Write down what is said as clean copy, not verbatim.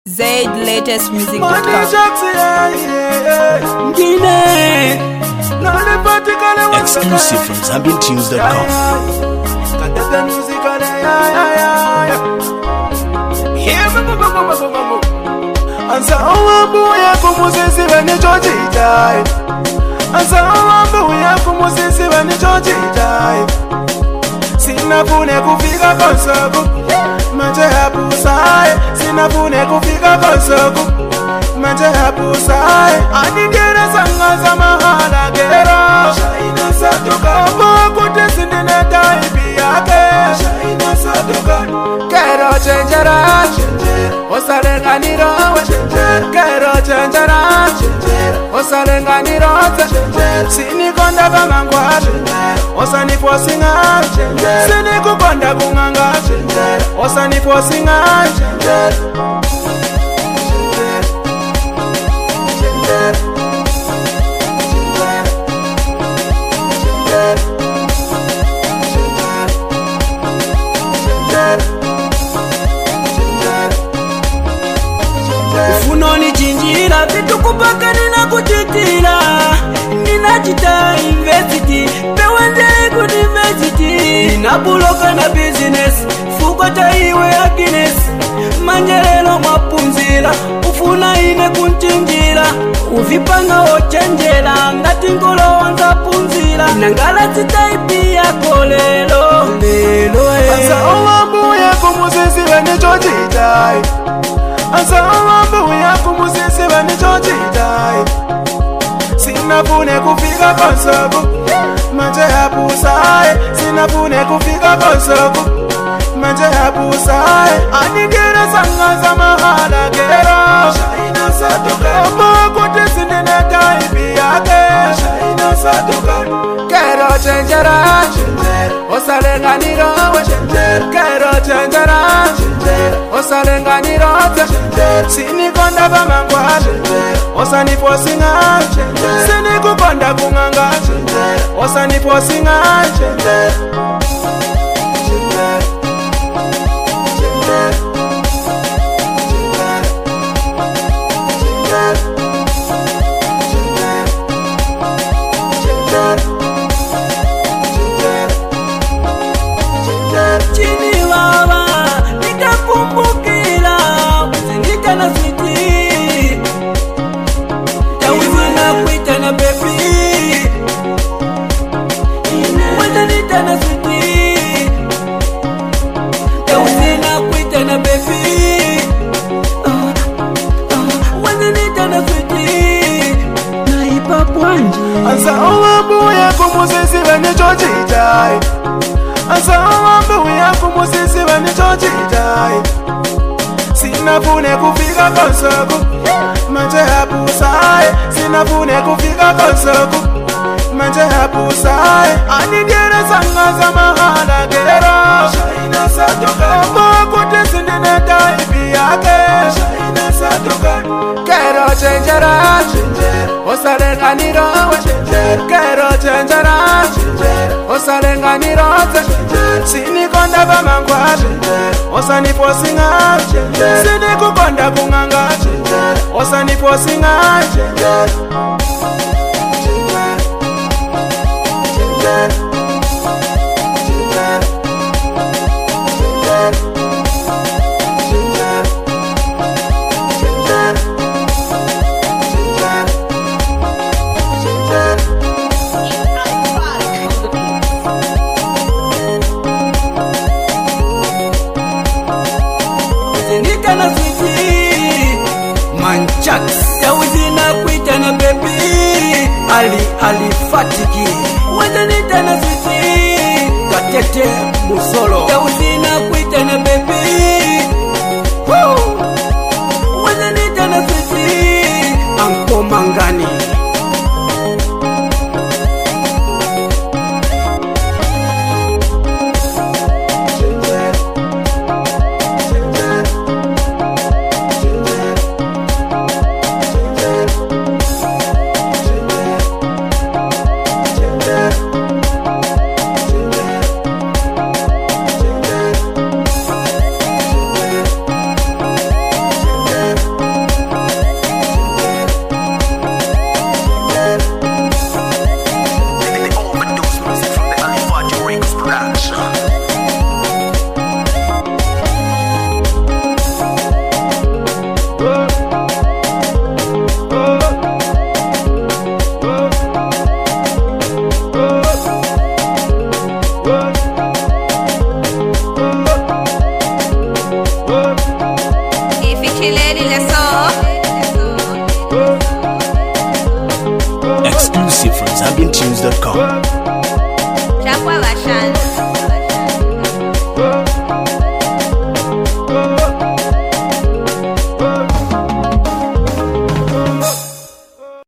ZLatestmusic.com. Exclusive from ZambianTunes.com. Sinafune kufika konsoku manje hapusaye, sinafune kufika konsoku manje hapusaye, aningera sanga za mahala gera shaina satoka mokote sindine taipi yake shaina satoka kero chenjera osalenga nirowe kero chenjera osalenga nirowe sinikonda kama ngwate osaniposinga sinikukonda kunganga osaniposinga ufunoni chinjira vitu kupaka nina kuchitira nina chita university pewendei ku university nina buloka na business fukota iwe ya Guinness manjelelo mapunzira ufuna ine kunchinjira uvipanga ochenjela ngati ngolo wanza punzira nangala zitaipi yako lelo asa owambuye kumusisi wenicho chitai asa owambuye kumusisi wenicho chitai sinafune kufika konsoku manje hapusaye, sinafune kufika konsoku manje hapusaye, aningera sanga za mahala gera shaina satoka mokote sindine taipi yake shaina satoka kero chenjera osalenga nirowe kero chenjera osalenga nirowe sinikonda kama ngwate osaniposinga sinikukonda kunganga osaniposinga chini baba nikakumbukira usinika na switi tawizina kuita na baby wenda nita na switi tawizina kuita na baby wenda nita na switi naipa pwanji asa owambuye kumusisi wenicho chitai asa owambuye kumusisi wenicho chitai sinafune kufika konsoku manje hapusaye, sinafune kufika konsoku manje hapusaye, aningera sanga za mahala gera shaina satoka mokote sindine taipi yake shaina satoka kero chenjera osalenga nirowe kero chenjera osalenga nirowe sinikonda kama ngwate osaniposinga sinikukonda kunganga osaniposinga usinika na switi manchaks tawizina kuita na baby alifatiki wenda nita na switi katete musolo tawizina kuita na baby wenda nita na switi anko mangani ZambianTunes.com. Chakwa Bashana.